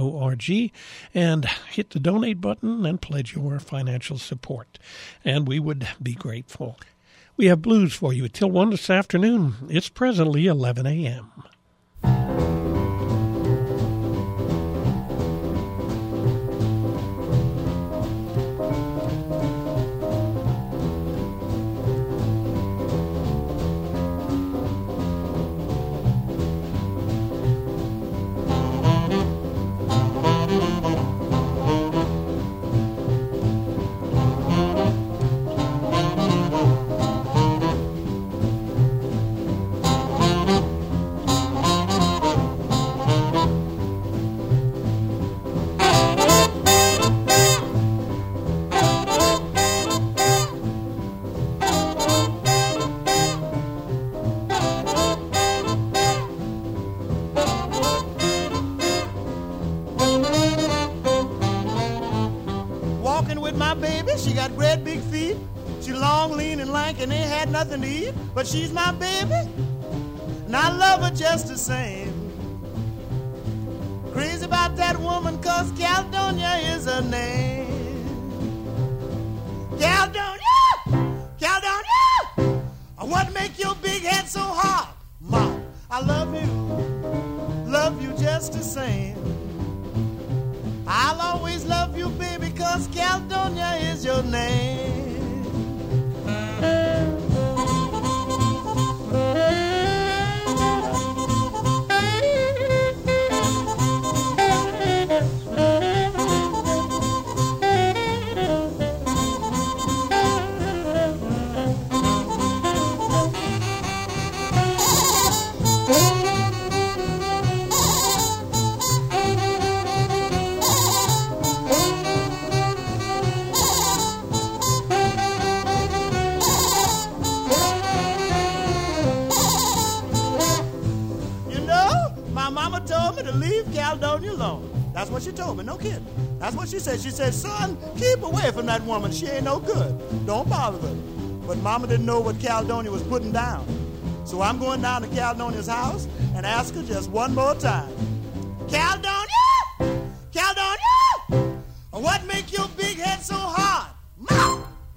and hit the donate button and pledge your financial support. And we would be grateful. We have blues for you till 1 this afternoon. It's presently 11 a.m. But she's my baby, and I love her just the same. Crazy about that woman, 'cause Caledonia is her name. Caledonia, Caledonia, what make your big head so hard? Ma, I love you just the same. I'll always love you, baby, 'cause Caledonia is your name. Caledonia alone. That's what she told me, no kidding. That's what she said. She said, son, keep away from that woman. She ain't no good. Don't bother with her. But Mama didn't know what Caledonia was putting down. So I'm going down to Caledonia's house and ask her just one more time. Caledonia! Caledonia! What make your big head so hard? Ma!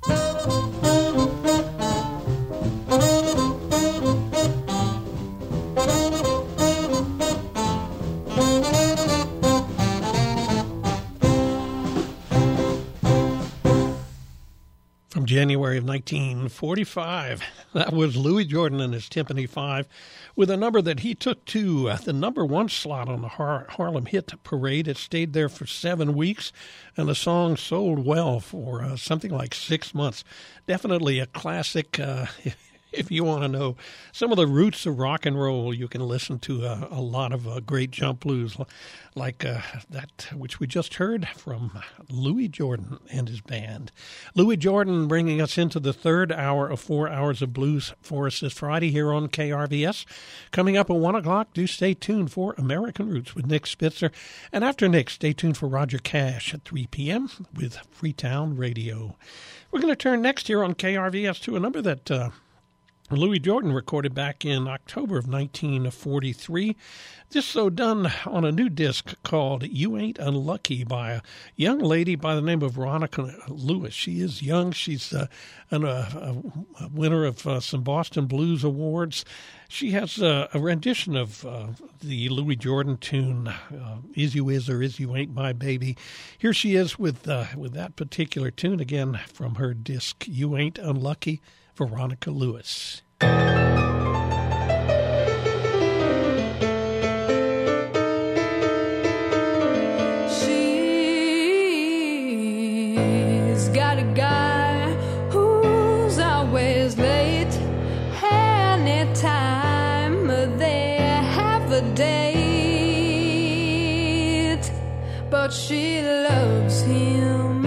From January of 1945, that was Louis Jordan and his Timpani 5 with a number that he took to the number one slot on the Harlem Hit Parade. It stayed there for 7 weeks, and the song sold well for something like 6 months. Definitely a classic. If you want to know some of the roots of rock and roll, you can listen to a lot of great jump blues like that which we just heard from Louis Jordan and his band. Louis Jordan bringing us into the third hour of 4 hours of blues for us this Friday here on KRVS. Coming up at 1 o'clock, do stay tuned for American Roots with Nick Spitzer. And after Nick, stay tuned for Roger Cash at 3 p.m. with Freetown Radio. We're going to turn next here on KRVS to a number that Louis Jordan recorded back in October of 1943. This, though, done on a new disc called You Ain't Unlucky by a young lady by the name of Veronica Lewis. She is young. She's a winner of some Boston Blues Awards. She has a rendition of the Louis Jordan tune, Is You Is or Is You Ain't My Baby. Here she is with that particular tune, again from her disc, You Ain't Unlucky, Veronica Lewis. She's got a guy who's always late, anytime they have a date, but she loves him.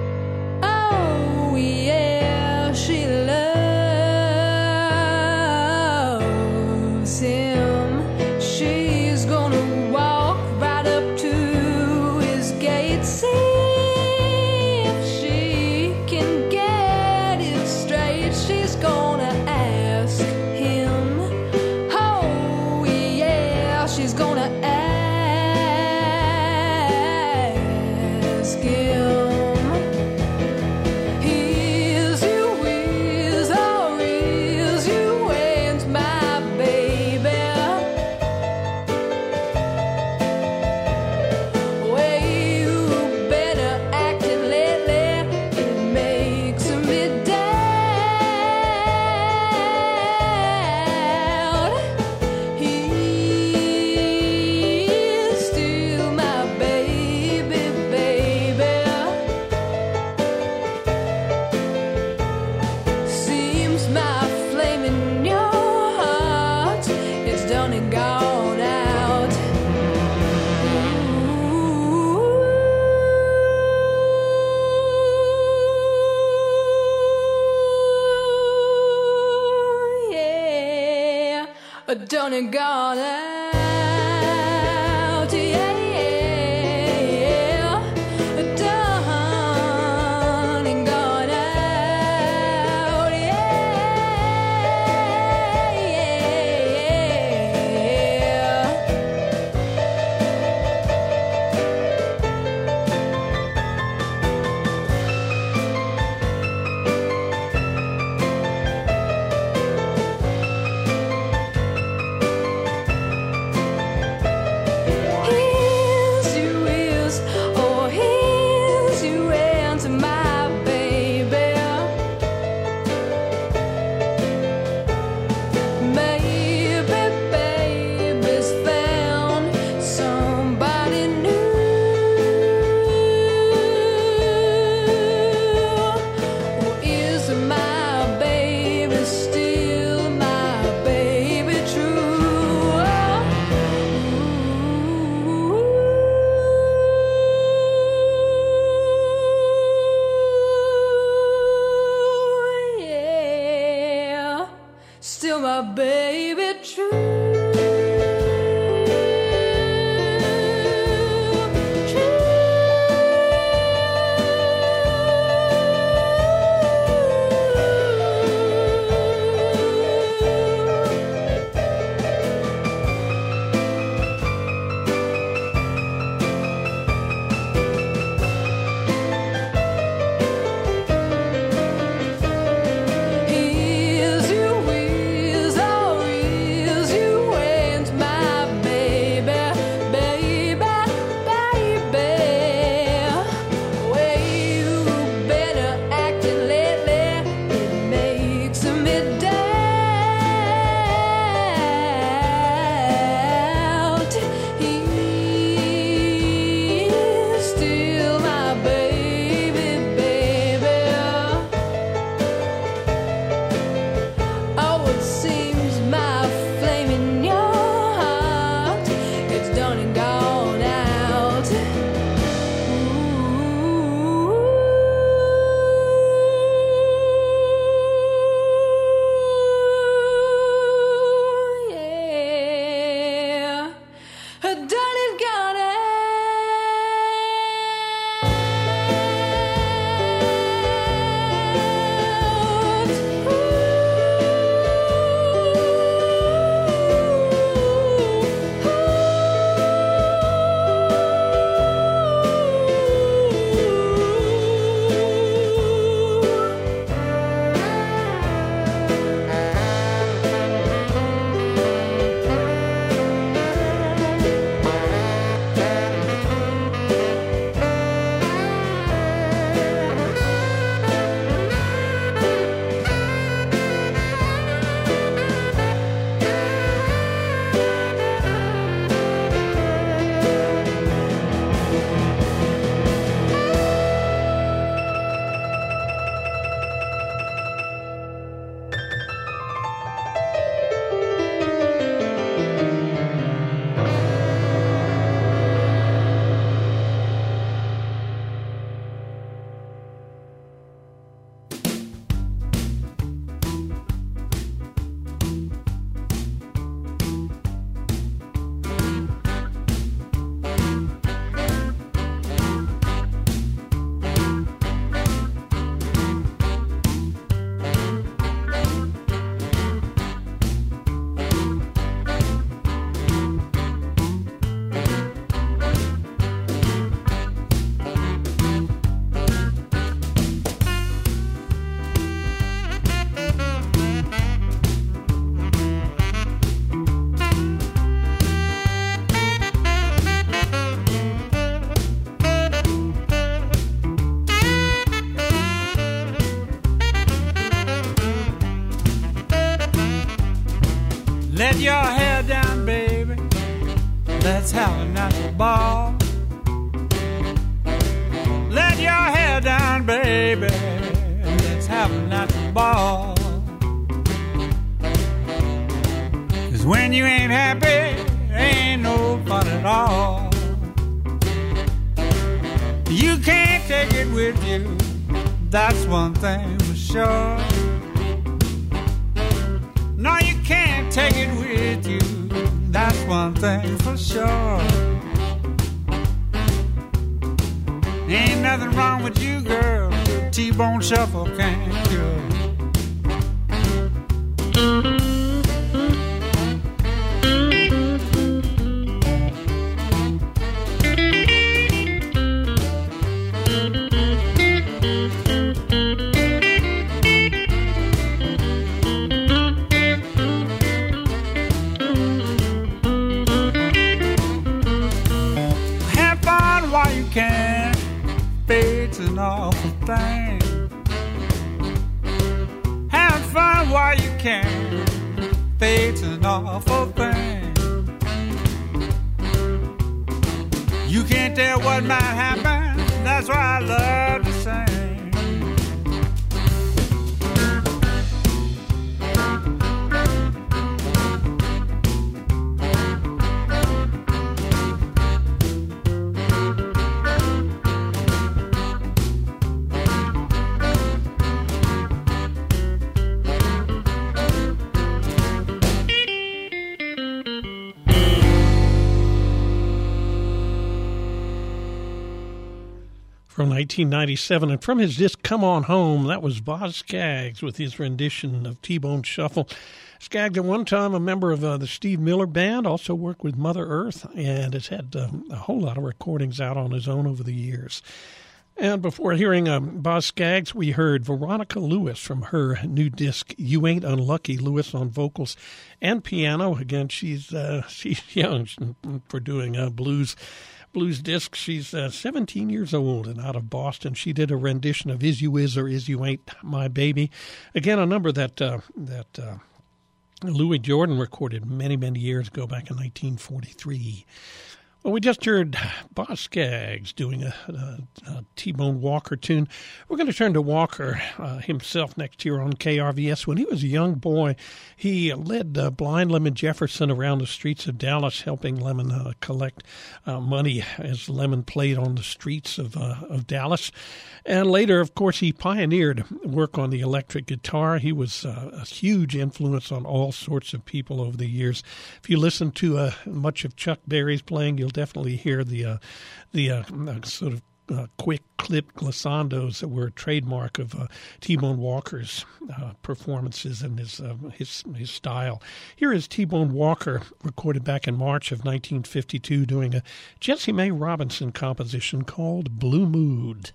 Oh yeah, she loves him. She's gonna walk right up to his gate, see if she can get it straight. She's gonna ask him. Oh yeah, she's gonna ask done and gone out, yeah. Let your hair down, baby. Let's have a nice ball. Let your hair down, baby. Let's have a nice ball. 'Cause when you ain't happy, ain't no fun at all. You can't take it with you, that's one thing for sure. No, you can't take it with you. That's one thing for sure. Ain't nothing wrong with you, girl. The T-bone shuffle can't cure. Fate's an awful thing. Have fun while you can. Fate's an awful thing. You can't tell what might happen. That's why I love to sing. From 1997, and from his disc Come On Home, that was Boz Scaggs with his rendition of T-Bone Shuffle. Scaggs, at one time a member of the Steve Miller Band, also worked with Mother Earth, and has had a whole lot of recordings out on his own over the years. And before hearing Boz Scaggs, we heard Veronica Lewis from her new disc, You Ain't Unlucky, Lewis on vocals and piano. Again, she's young for doing blues discs. She's 17 years old and out of Boston. She did a rendition of Is You Is or Is You Ain't My Baby. Again, a number that Louis Jordan recorded many, many years ago, back in 1943. Well, we just heard Boz Scaggs doing a T-Bone Walker tune. We're going to turn to Walker himself next year on KRVS. When he was a young boy, he led Blind Lemon Jefferson around the streets of Dallas, helping Lemon collect money as Lemon played on the streets of Dallas. And later, of course, he pioneered work on the electric guitar. He was a huge influence on all sorts of people over the years. If you listen to much of Chuck Berry's playing, you'll definitely hear the sort of quick clip glissandos that were a trademark of T-Bone Walker's performances and his style. Here is T-Bone Walker, recorded back in March of 1952, doing a Jessie Mae Robinson composition called Blue Mood.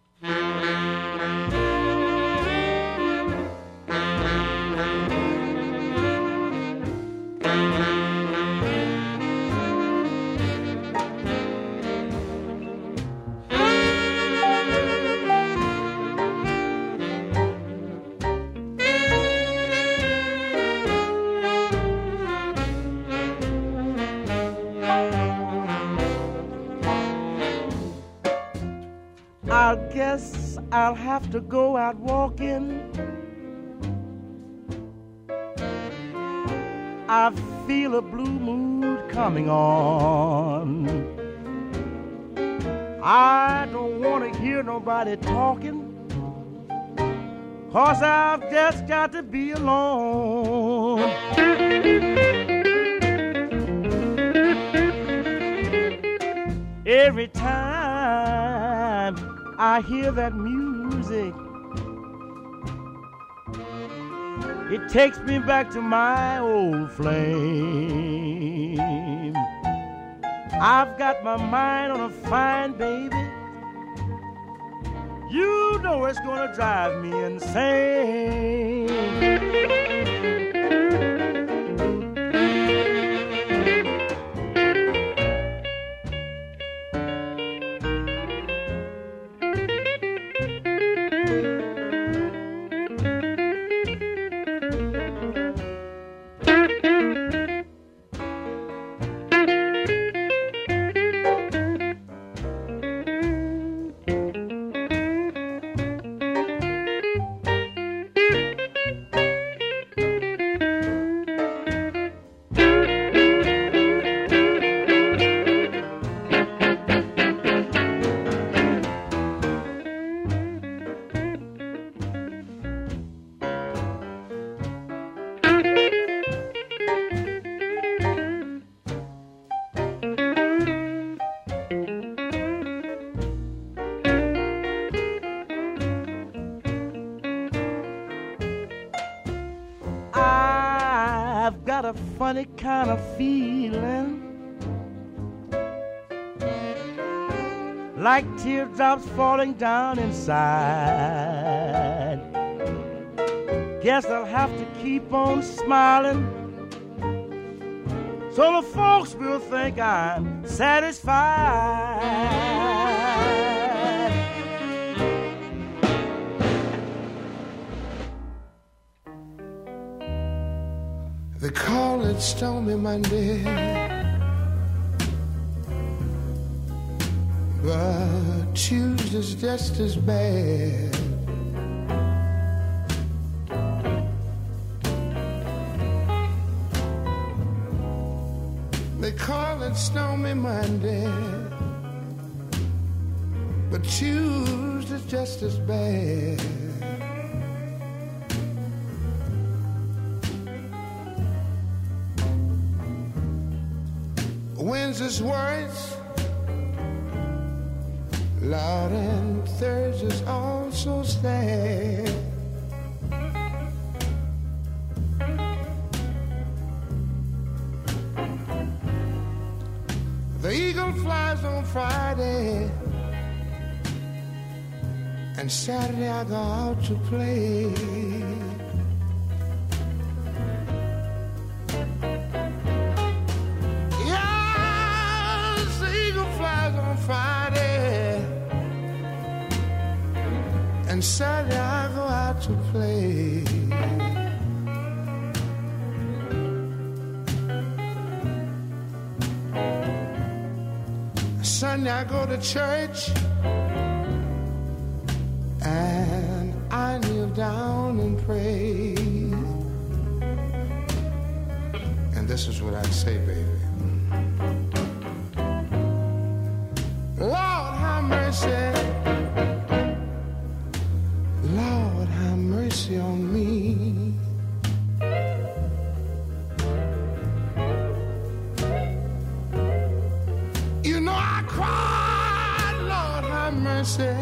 I guess I'll have to go out walking. I feel a blue mood coming on. I don't want to hear nobody talking, 'cause I've just got to be alone. Every time I hear that music, it takes me back to my old flame. I've got my mind on a fine baby. You know it's gonna drive me insane. a funny kind of feeling, like teardrops falling down inside. Guess I'll have to keep on smiling, so the folks will think I'm satisfied. They call it Stormy Monday, but Tuesday's just as bad. They call it Stormy Monday, but Tuesday's just as bad. Wednesday's worse, Lord, and Thursday's also sad. The eagle flies on Friday, and Saturday I go out to play. Yes, the eagle flies on Friday, and Saturday I go out to play. Sunday I go to church, and I kneel down and pray. And this is what I say, baby. Lord, have mercy. Lord, have mercy on me. You know I cried, Lord, have mercy.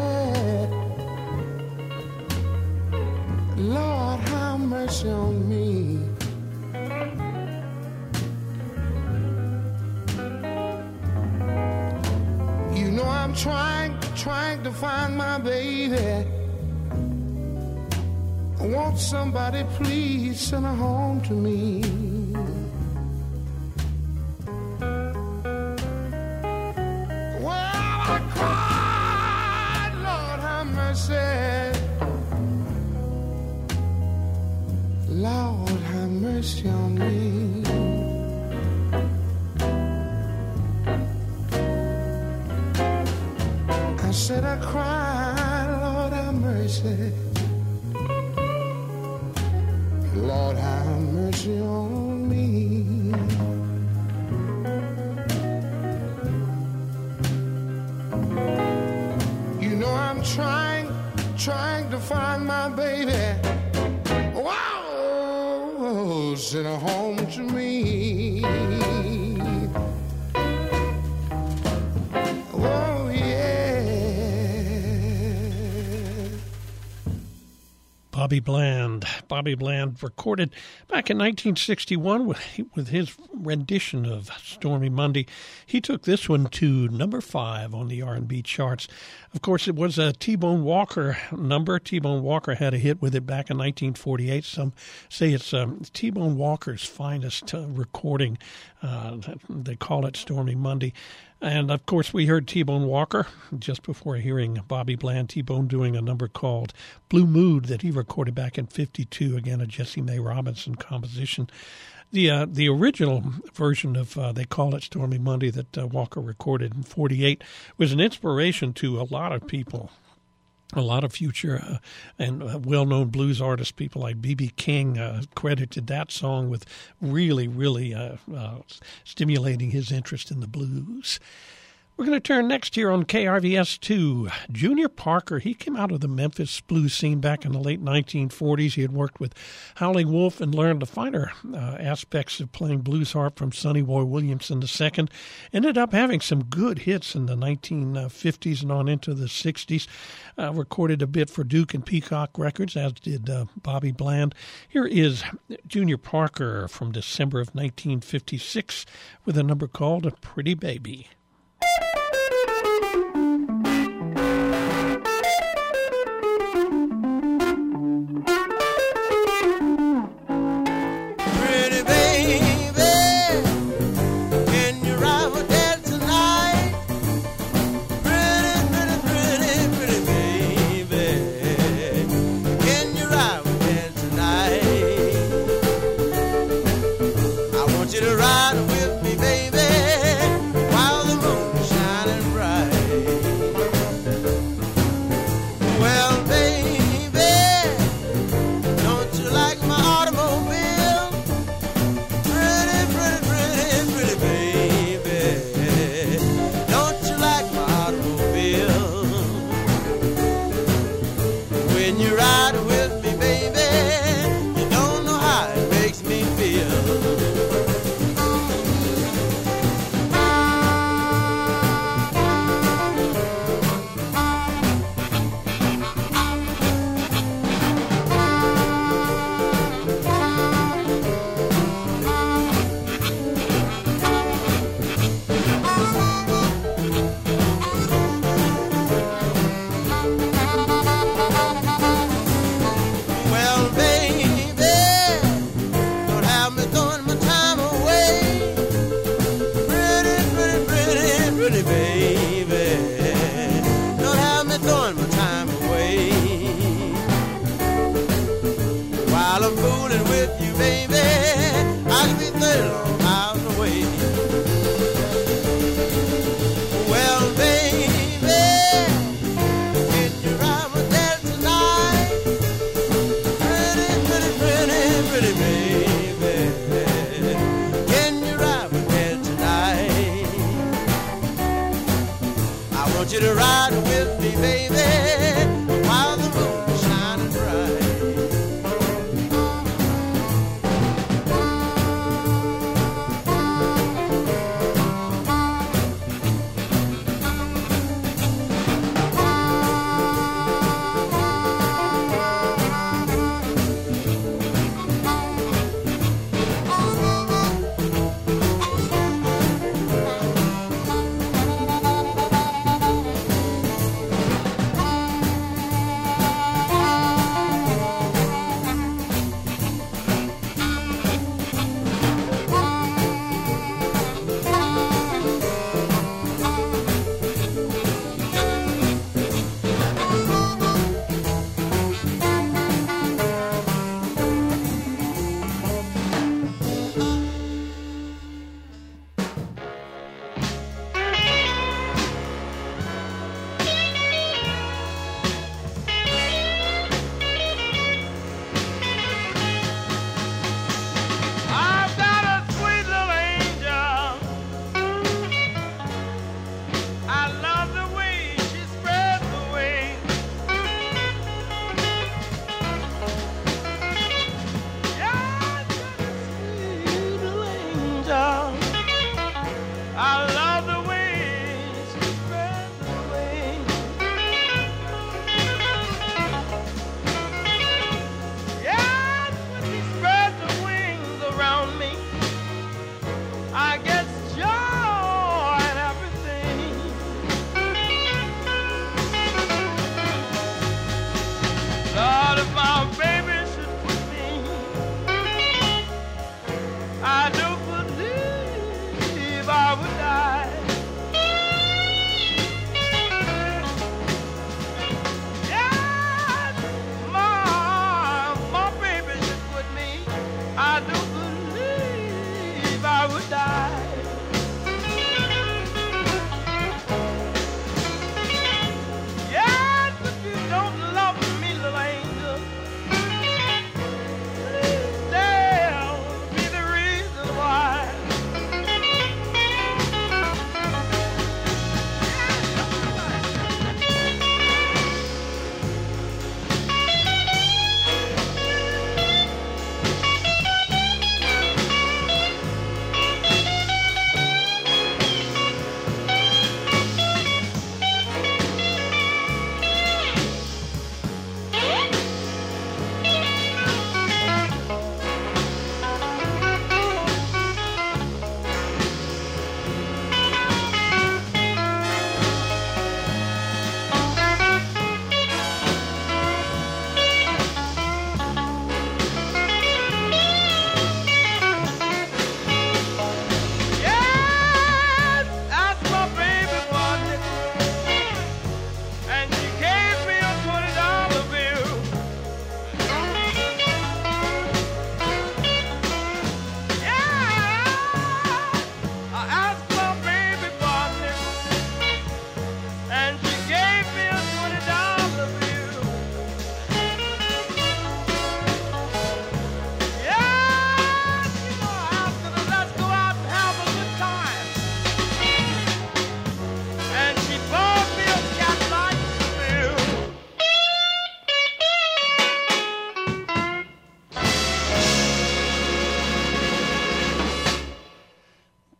Lord, have mercy on me. You know I'm trying to find my baby. Won't somebody please send her home to me? Lord, have mercy on me. I said I cried, Lord, have mercy. Lord, have mercy on me. You know I'm trying to find my baby. Wow, send her home to me. Oh yeah. Bobby Bland. Bobby Bland recorded back in 1961 with his rendition of Stormy Monday. He took this one to number 5 on the R&B charts. Of course, it was a T-Bone Walker number. T-Bone Walker had a hit with it back in 1948. Some say it's T-Bone Walker's finest recording. They call it Stormy Monday. And, of course, we heard T-Bone Walker just before hearing Bobby Bland, T-Bone doing a number called Blue Mood that he recorded back in 52, again, a Jessie Mae Robinson composition. The original version of They Call It Stormy Monday that Walker recorded in 48 was an inspiration to a lot of people. A lot of future and well-known blues artists, people like B.B. King, credited that song with really, really stimulating his interest in the blues. We're going to turn next here on KRVS to Junior Parker. He came out of the Memphis blues scene back in the late 1940s. He had worked with Howling Wolf and learned the finer aspects of playing blues harp from Sonny Boy Williamson II. Ended up having some good hits in the 1950s and on into the 60s. Recorded a bit for Duke and Peacock Records, as did Bobby Bland. Here is Junior Parker from December of 1956 with a number called Pretty Baby.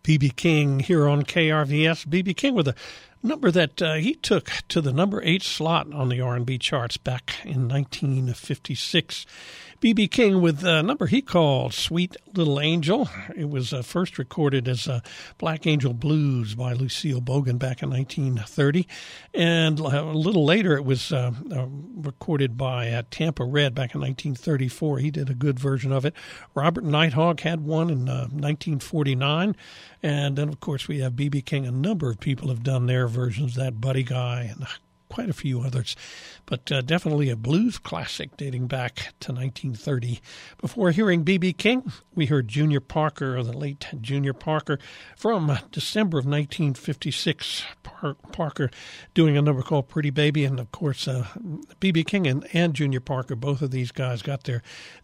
B.B. King here on KRVS. B.B. King with a number that he took to the number 8 slot on the R&B charts back in 1956. B.B. King with a number he called Sweet Little Angel. It was first recorded as Black Angel Blues by Lucille Bogan back in 1930. And a little later it was recorded by Tampa Red back in 1934. He did a good version of it. Robert Nighthawk had one in 1949. And then, of course, we have B.B. King. A number of people have done their versions, that Buddy Guy and quite a few others, but definitely a blues classic dating back to 1930. Before hearing B.B. King, we heard Junior Parker, the late Junior Parker, from December of 1956. Parker doing a number called Pretty Baby, and of course B.B. King and Junior Parker, both of these guys got their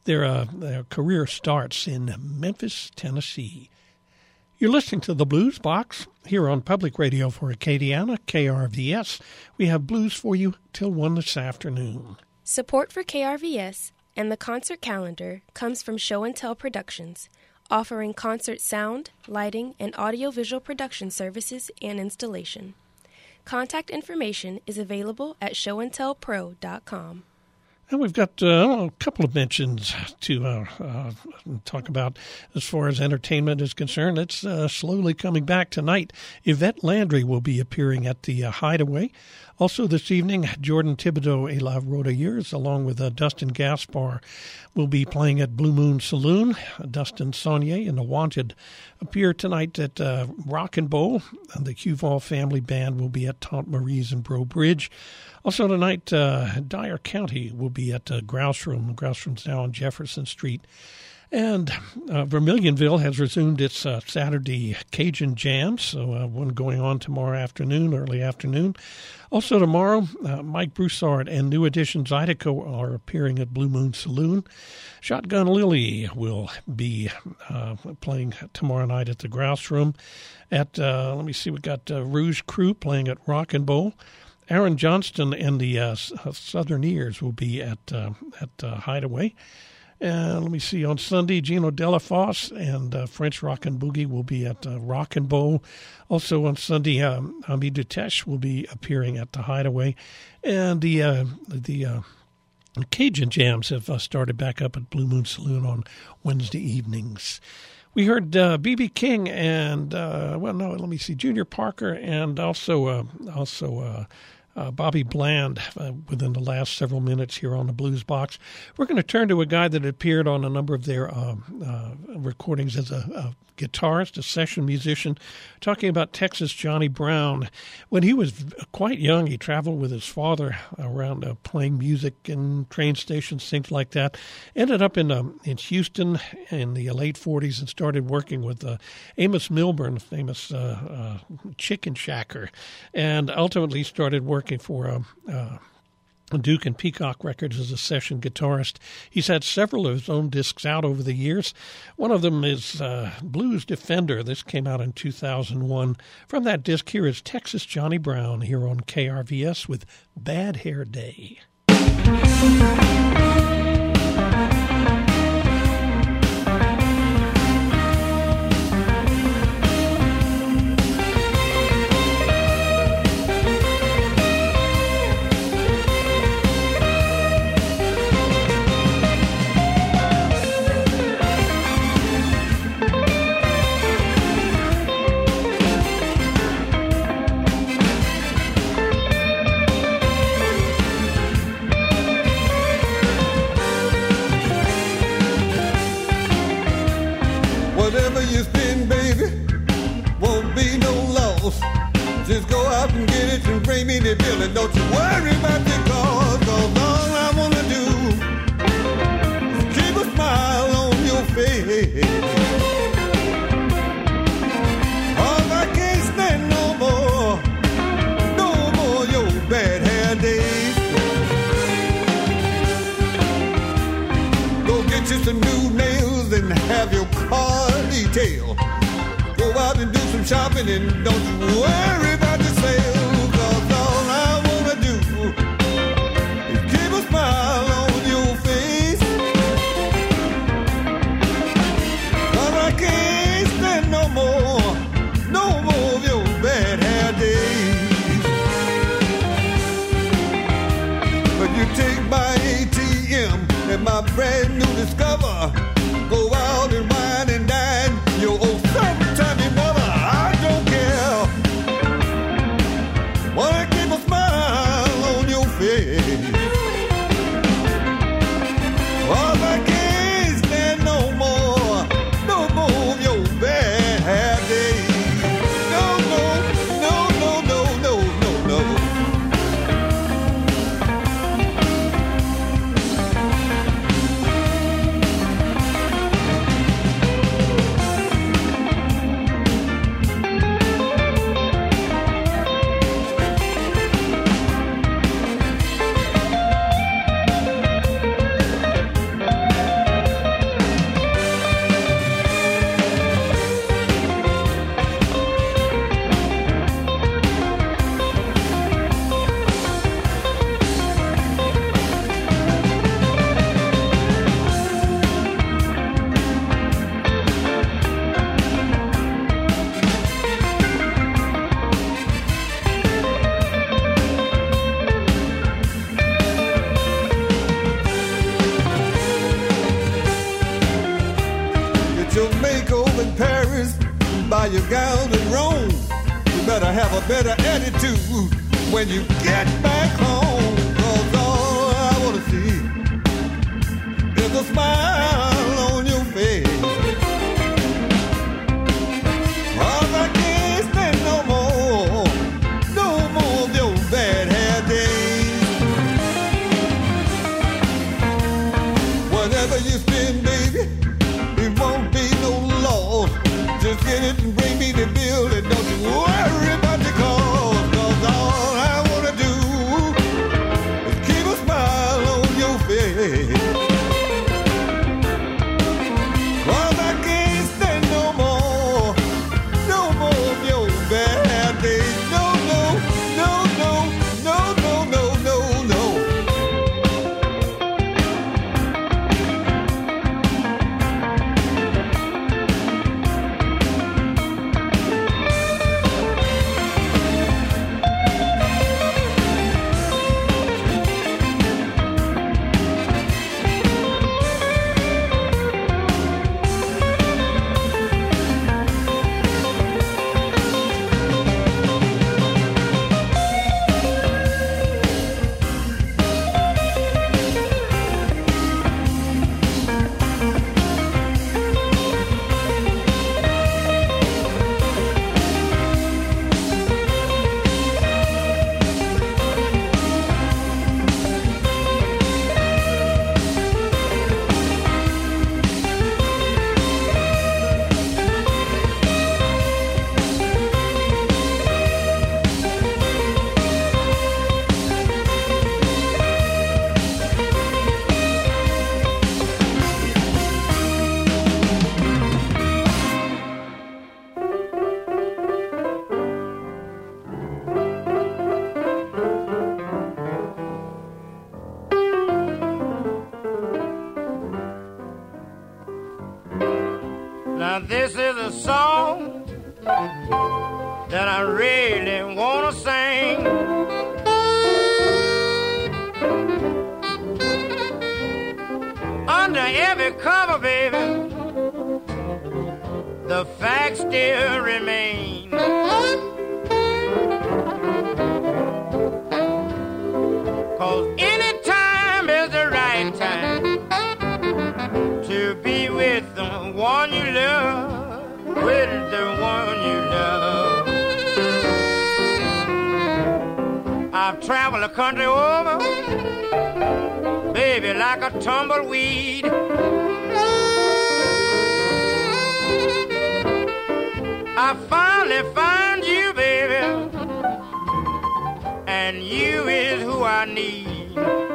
career starts in Memphis, Tennessee. You're listening to the Blues Box here on Public Radio for Acadiana, KRVS. We have blues for you till 1 this afternoon. Support for KRVS and the concert calendar comes from Show and Tell Productions, offering concert sound, lighting, and audiovisual production services and installation. Contact information is available at showandtellpro.com. And we've got a couple of mentions to talk about as far as entertainment is concerned. It's slowly coming back tonight. Yvette Landry will be appearing at the Hideaway. Also this evening, Jordan Thibodeau et La Rodieuse, along with Dustin Gaspar, will be playing at Blue Moon Saloon. Dustin Saunier and The Wanted appear tonight at Rock and Bowl. The Huval Family Band will be at Tante Marie's in Breaux Bridge. Also tonight, Dyer County will be at Grouse Room. Grouse Room's now on Jefferson Street. And Vermilionville has resumed its Saturday Cajun Jam, so one going on tomorrow afternoon, early afternoon. Also tomorrow, Mike Broussard and New Edition Zydeco are appearing at Blue Moon Saloon. Shotgun Lily will be playing tomorrow night at the Grouse Room. At, let me see, we've got Rouge Crew playing at Rock and Bowl. Aaron Johnston and the Southerners will be at Hideaway. Let me see, on Sunday, Gino Delafosse and French Rock and Boogie will be at Rock and Bowl. Also on Sunday, Ami Dutesh will be appearing at the Hideaway. And the Cajun Jams have started back up at Blue Moon Saloon on Wednesday evenings. We heard B.B. King and, Junior Parker and also Bobby Bland within the last several minutes here on the Blues Box. We're going to turn to a guy that appeared on a number of their recordings as a guitarist, a session musician, talking about Texas Johnny Brown. When he was quite young, he traveled with his father around playing music in train stations, things like that. Ended up in Houston in the late 40s and started working with Amos Milburn, famous chicken shacker, and ultimately started working for Duke and Peacock Records as a session guitarist. He's had several of his own discs out over the years. One of them is Blues Defender. This came out in 2001. From that disc, here is Texas Johnny Brown here on KRVS with Bad Hair Day. Whatever you spend, baby, won't be no loss. Just go out and get it and bring me the bill, and don't you worry about the cost, 'cause all I wanna do is keep a smile on your face. 'Cause I can't stand no more your bad hair days. Go get you some new nails and have your car detail. Go out and do some shopping and don't you worry about the sale, 'cause all I wanna do is keep a smile on your face. 'Cause I can't stand no more take my ATM and my brand new Discover. Go out and wine and dine. You owe sometime your mother. I don't care. Wanna keep a smile on your face. Oh, I can't stand no more of your bad days. No, no, no, no, no, no, no, no. Your makeover in Paris, buy your gown in Rome. You better have a better attitude when you get back home. 'Cause all I wanna see is a smile on your face. Oh, I can't stand no more of your bad hair days. Whatever you spend, baby, it won't be no loss. Just get it and bring me the bill, and don't you worry about the cost. 'Cause all I wanna do is keep a smile on your face. 'Cause I can't stand no more of your bad days. No, no, no, no, no, no, no, no, no. Now this is a song that I really wanna sing. Under every cover, baby, the facts still remain. 'Cause any time is the right time to be with the one you love, with the one you love. I've traveled the country over, baby, like a tumbleweed. I finally find you, baby, and you is who I need.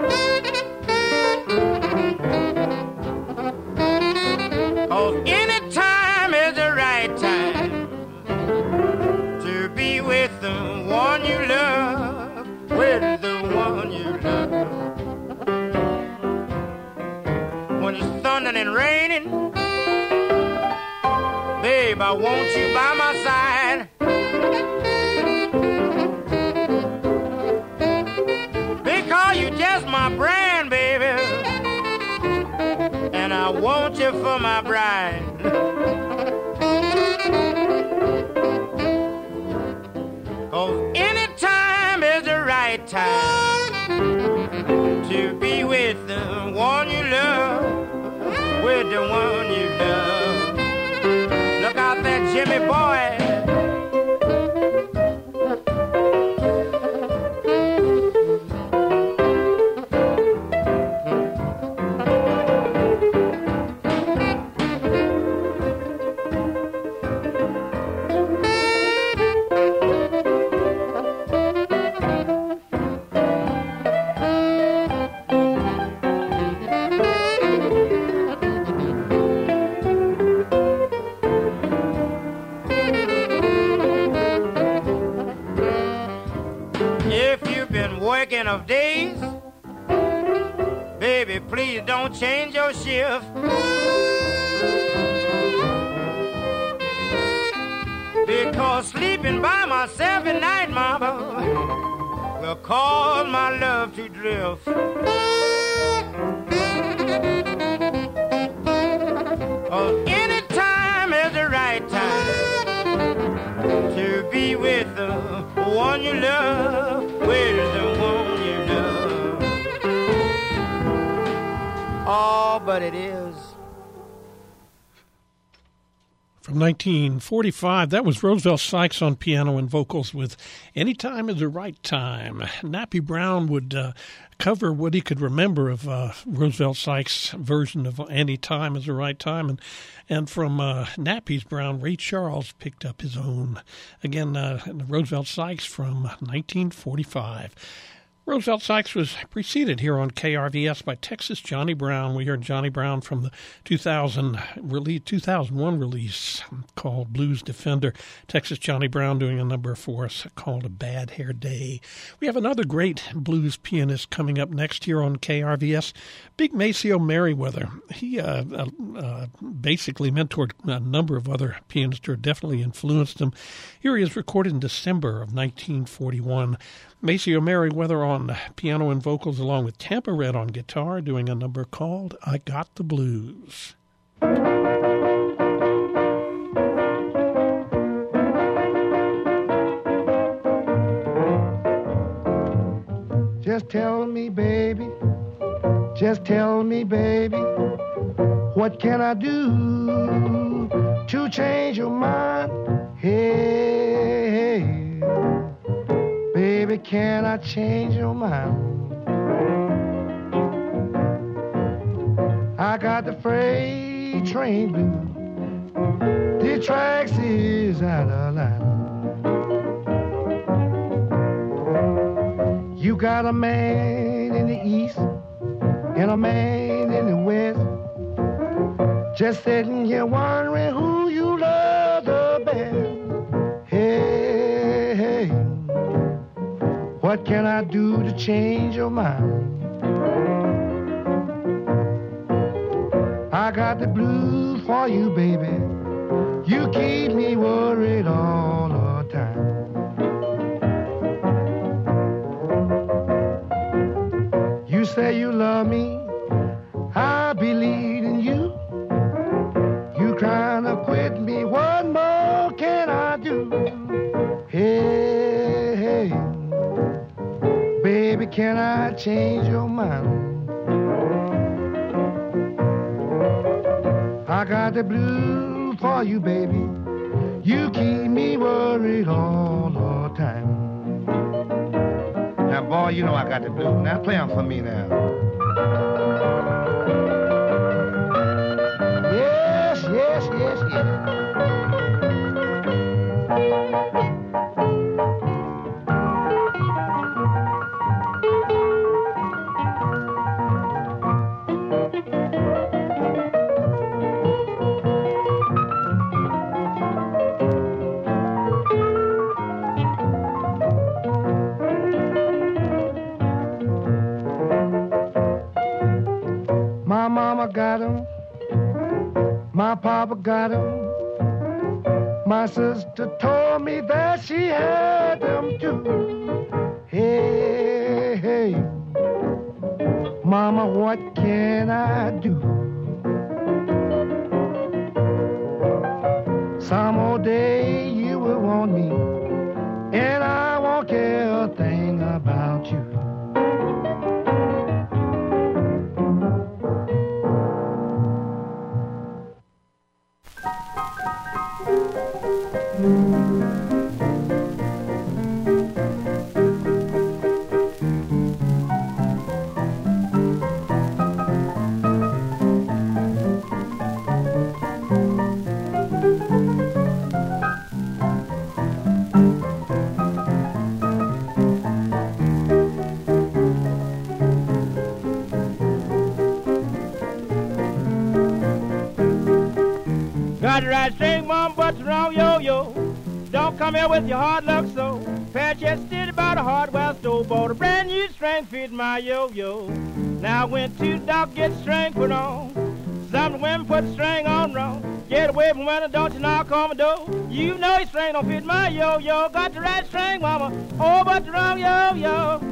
Oh, any time is the right time to be with the one you love, with the one you love. When it's thundering and raining, babe, I want you by my side. Because you just just my brand, baby, and I want you for my bride. 'Cause any time is the right time to be with the one you love, with the one you love. Look out there, Jimmy boy. Of days, baby, please don't change your shift, because sleeping by myself at night, mama, will cause my love to drift. 'Cause any time is the right time to be with the one you love, with the one you love. Oh, but it is. From 1945, that was Roosevelt Sykes on piano and vocals with Anytime is the Right Time. Nappy Brown would cover what he could remember of Roosevelt Sykes' version of Anytime is the Right Time. And from Nappy's Brown, Ray Charles picked up his own. Again, Roosevelt Sykes from 1945. Roosevelt Sykes was preceded here on KRVS by Texas Johnny Brown. We heard Johnny Brown from the 2001 release called Blues Defender. Texas Johnny Brown doing a number for us called A Bad Hair Day. We have another great blues pianist coming up next here on KRVS, Big Maceo Merriweather. He basically mentored a number of other pianists who definitely influenced him. Here he is, recorded in December of 1941. Maceo Merriweather on piano and vocals, along with Tampa Red on guitar, doing a number called I Got the Blues. Just tell me, baby, what can I do to change your mind? Hey, baby, can I change your mind? I got the freight train blue, the tracks is out of line. You got a man in the east and a man in the west, just sitting here wondering who you love the best. Hey, what can I do to change your mind? I got the blues for you, baby. You keep me worried all the time. You say you love me, I believe in you. You trying to quit me, what more can I do? Hey, baby, can I change your mind? I got the blues for you, baby. You keep me worried all the time. Now, boy, you know I got the blues. Now, play them for me now. Yes, yes, yes, yes. My mama got 'em, my papa got 'em, my sister told me that she had them too. Hey, Mama, what can I do? Some old day you will want me, and I won't care a thing about you. Got the right string, mom, but the wrong yo-yo. Don't come here with your hard luck so. Patch just did about a hardware store. Bought a brand new string, fit my yo-yo. Now I went to the doc, get the string put on. Some of the women put the string on wrong. Get away from winter, don't you knock on my door. You know your string don't fit my yo-yo. Got the right string, mama, oh, but the wrong yo-yo.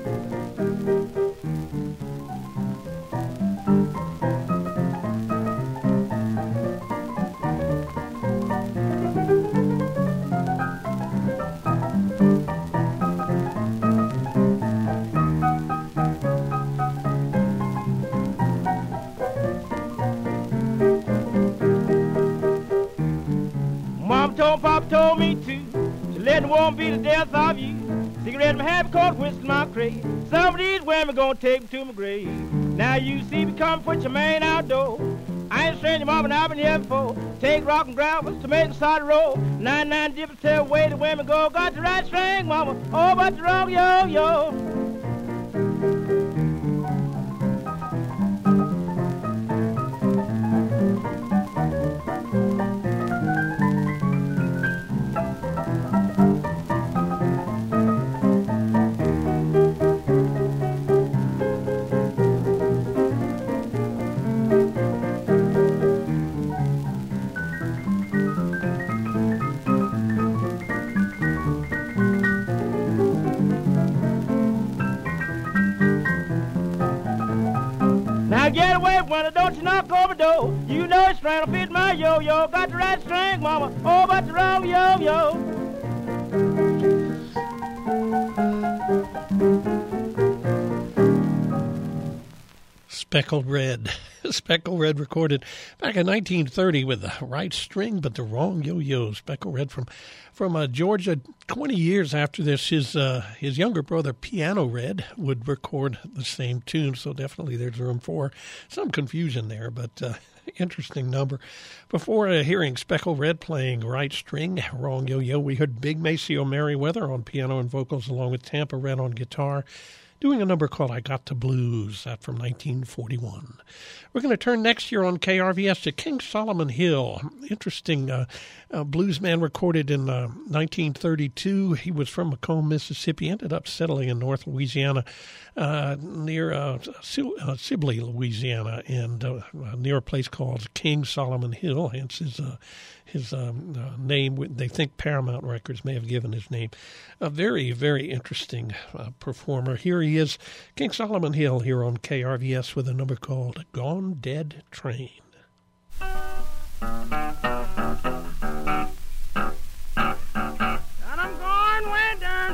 Papa told me to let it won't be the death of you. Cigarette in my habit, cold whiskey in my crate. Some of these women gonna take me to my grave. Now you see me come put your man outdoor. I ain't strange, mama, and I've been here before. Take rock and gravel, tomato side roll. 99 different tell way the women go. Got the right string, mama, oh, but the wrong yo-yo. Get away from her, don't you knock on the door. You know it's trying to fit my yo-yo. Got the right string, mama, oh, but the wrong yo-yo. Speckled Red. Speckled Red recorded back in 1930 with the right string but the wrong yo-yo. Speckled Red from Georgia. 20 years after this, his younger brother Piano Red would record the same tune, so definitely there's room for some confusion there, but interesting number. Before hearing Speckled Red playing right string, wrong yo-yo, we heard Big Maceo Merriweather on piano and vocals along with Tampa Red on guitar, doing a number called I Got the Blues, that from 1941. We're going to turn next year on KRVS to King Solomon Hill. Interesting blues man, recorded in 1932. He was from Macomb, Mississippi, ended up settling in North Louisiana, near Sibley, Louisiana, and near a place called King Solomon Hill, hence his name. They think Paramount Records may have given his name. A very, very interesting performer. Here he is, King Solomon Hill, here on KRVS with a number called Gone Dead Train. And I'm going way down.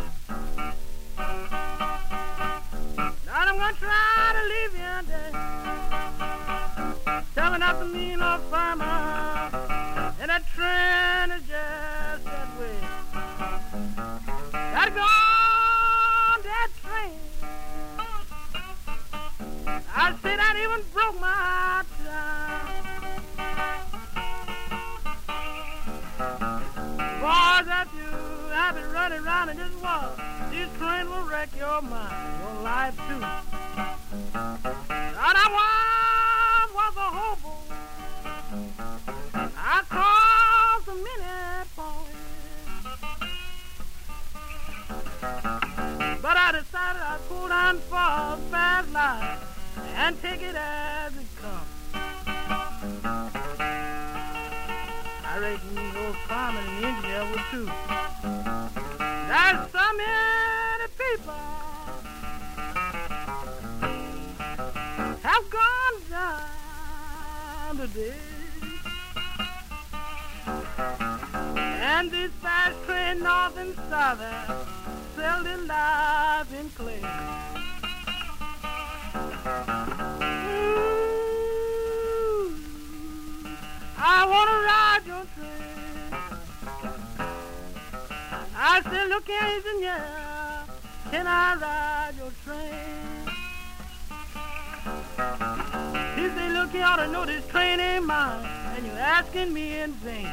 Now I'm gonna try to leave you there. Telling up to me no farmer. And that train is just that way. Gotta go on that train. I said I even broke my time. Boys, that you have been running around in this world, this train will wreck your mind, your life too. And I was a hobo. I crossed a many points, but I decided I'd pull down for a fast life and take it as it comes. I reckon those firemen and the engineer would too. There's so many people I've gone down today. And this fast train north and southern sailed it live in clay. Ooh, I want to ride your train. I said, look here, engineer, can I ride your train? He said, look, you ought to know this train ain't mine, and you're asking me in vain.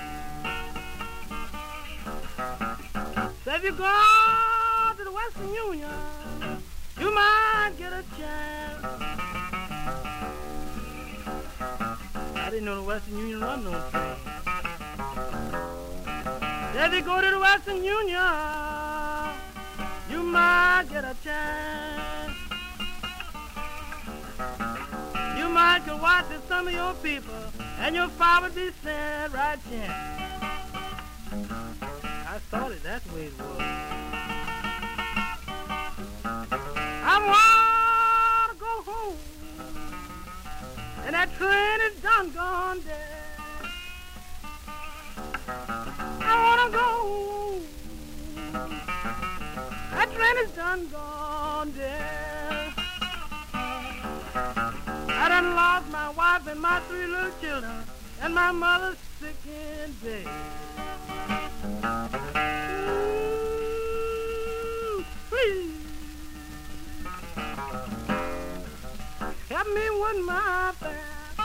So if you go to the Western Union, you might get a chance. I didn't know the Western Union run no train. If you go to the Western Union, you might get a chance. You might go watch with some of your people, and your father would be sent right chance. I thought it that's the way it was. I want to go home, and that train is done gone dead. I want to go home, that train is done gone dead. I done lost my wife and my 3 little children, and my mother's sick in bed. Ooh, please help me with my bag.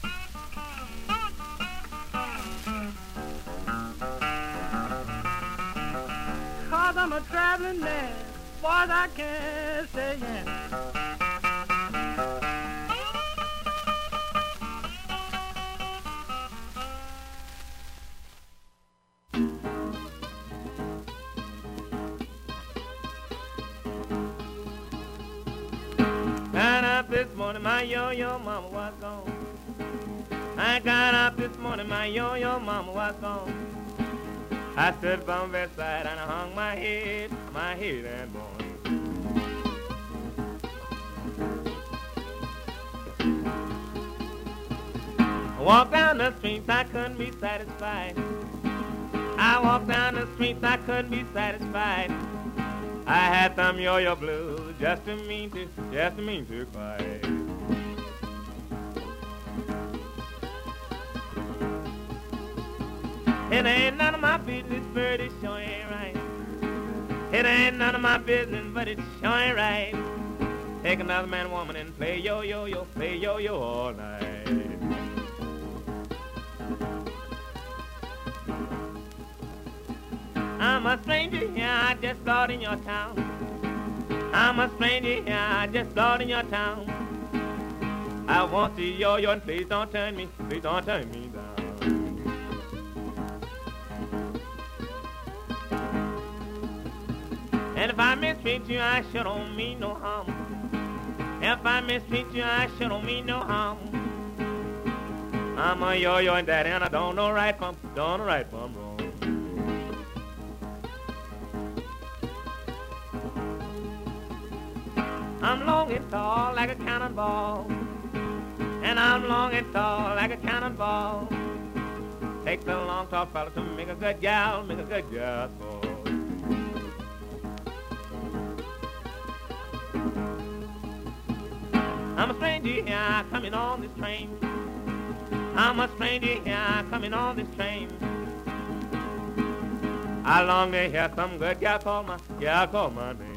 'Cause I'm a traveling man, boys, I can't say yes. This morning my yo-yo mama was gone. I got up this morning, my yo-yo mama was gone. I stood from the bedside and I hung my head and born. I walked down the streets, I couldn't be satisfied. I walked down the streets, I couldn't be satisfied. I had some yo-yo blues, just to mean to cry. It ain't none of my business, but it sure ain't right. It ain't none of my business, but it sure ain't right. Take another man, woman, and play yo-yo, play yo-yo all night. I'm a stranger here, I just got in your town. I'm a stranger here, I just got in your town. I want to see yo-yo, and please don't turn me down. And if I mistreat you, I sure don't mean no harm. If I mistreat you, I sure don't mean no harm. I'm a yo-yo and daddy, and I don't know right from wrong. I'm long and tall like a cannonball, and I'm long and tall like a cannonball. Takes a long tall fella to make a good gal fall. I'm a stranger here coming on this train. I'm a stranger here coming on this train. I long to hear some good gal call my name.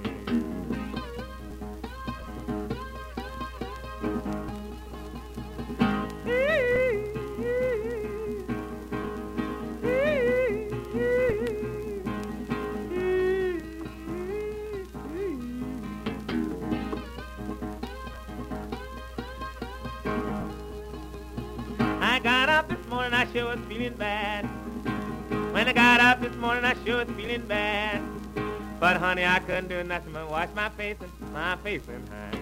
I got up this morning, I sure was feeling bad. When I got up this morning, I sure was feeling bad. But honey, I couldn't do nothing but wash my face and hand.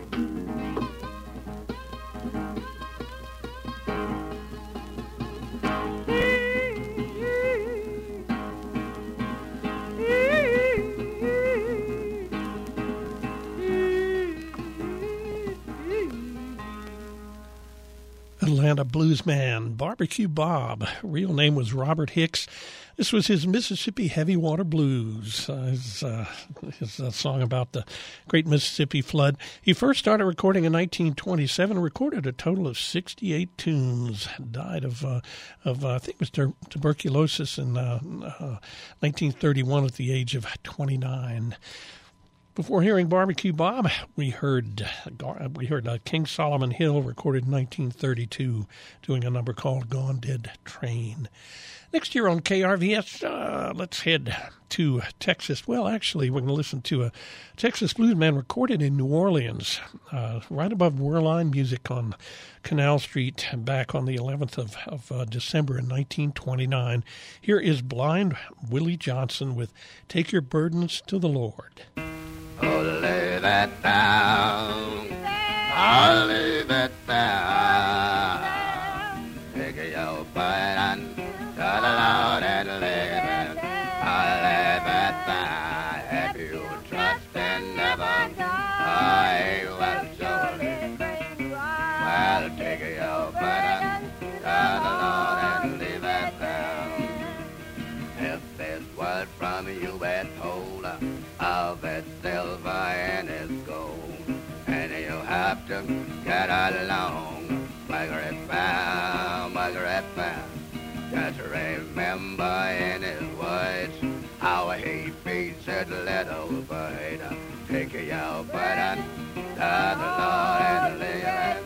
Atlanta blues man, Barbecue Bob. Real name was Robert Hicks. This was his Mississippi Heavy Water Blues, his song about the Great Mississippi Flood. He first started recording in 1927, recorded a total of 68 tunes, died of I think it was tuberculosis in 1931 at the age of 29. Before hearing Barbecue Bob, we heard King Solomon Hill, recorded in 1932, doing a number called Gone Dead Train. Next year on KRVS, let's head to Texas. Well, actually, we're going to listen to a Texas blues man recorded in New Orleans, right above Whirlline Music on Canal Street, back on the 11th of December in 1929. Here is Blind Willie Johnson with Take Your Burdens to the Lord. Oh, lay that down. I'll lay that down. Take your burden to the Lord and lay that. I'll lay that down. If you trust and never, I will surely. Well, take your burden to the Lord and lay that down. If this word from you is told of its silver and its gold, and you have to get along, Margaret Bound. Just remember in his words how he feeds his little bird. Take your burden to the Lord and leave it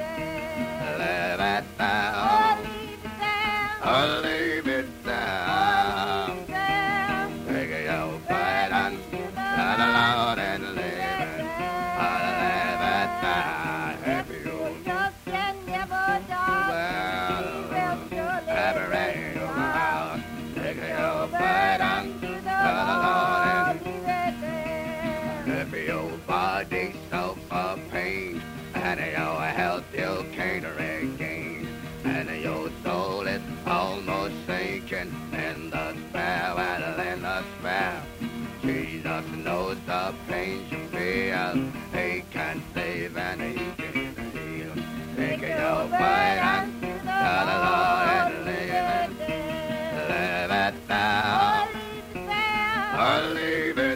down. Oh, leave it down. Take your burden to the Lord and leave it. I'll leave it down. If you just can never die, well, ever rain out. Take your burden to the Lord and leave it there. If your body's so for pain and your health you can't regain, and your soul is almost sinking in the spell, well, in the spell. Jesus knows the pain you feel. He can save and he can heal. Take your burden to the Lord and leave it down. Or leave it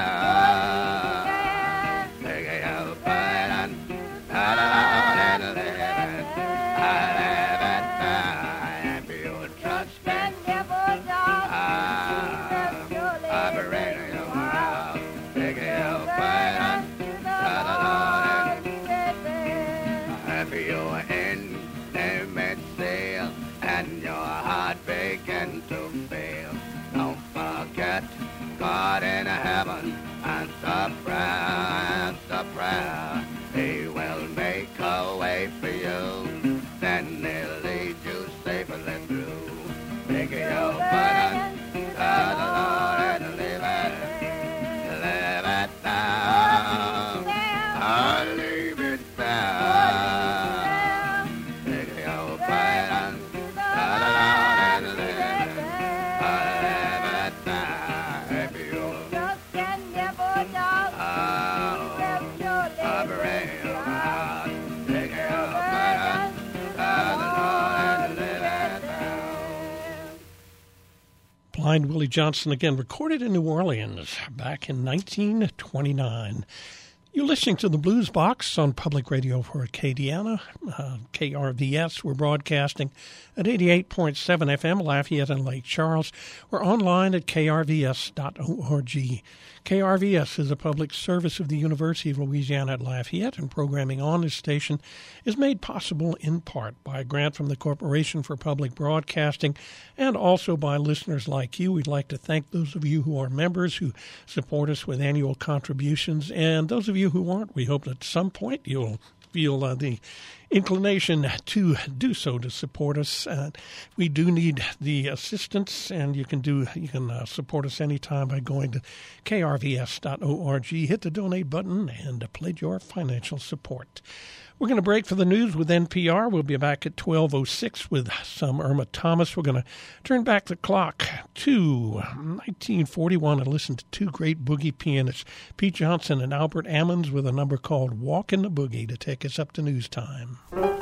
down. Take your burden to the Lord and leave it. I'll leave it down. If you trust and never die, I'll bring you out. Take your burden to the Lord and leave it there. If you're in mid-sail and your heart begins to fail, don't forget God in heaven. Answer prayer. He will make a way for you. Then he'll lead you safely through. Take your burden to the Lord and leave it down. I'll leave it down. Take your burden to the Lord and leave it. I'll leave it down. If you just can never die, I'll bring you out. Take your burden to the Lord and leave it down. Blind Willie Johnson again, recorded in New Orleans back in 1929. You're listening to the Blues Box on Public Radio for Acadiana, KRVS. We're broadcasting at 88.7 FM, Lafayette and Lake Charles. We're online at krvs.org. KRVS is a public service of the University of Louisiana at Lafayette, and programming on this station is made possible in part by a grant from the Corporation for Public Broadcasting and also by listeners like you. We'd like to thank those of you who are members who support us with annual contributions, and those of you who aren't, we hope that at some point you'll feel the inclination to do so, to support us. We do need the assistance, and you can support us anytime by going to krvs.org, hit the donate button, and pledge your financial support. We're going to break for the news with NPR. We'll be back at 12:06 with some Irma Thomas. We're going to turn back the clock to 1941 and listen to two great boogie pianists, Pete Johnson and Albert Ammons, with a number called Walkin' the Boogie, to take us up to news time.